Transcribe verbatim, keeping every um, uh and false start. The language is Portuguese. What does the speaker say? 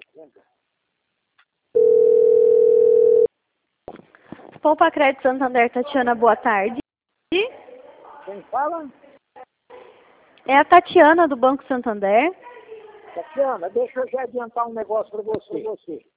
Poupa Crédito Santander, Tatiana, boa tarde. Quem fala? É a Tatiana do Banco Santander. Tatiana, deixa eu já adiantar um negócio para você.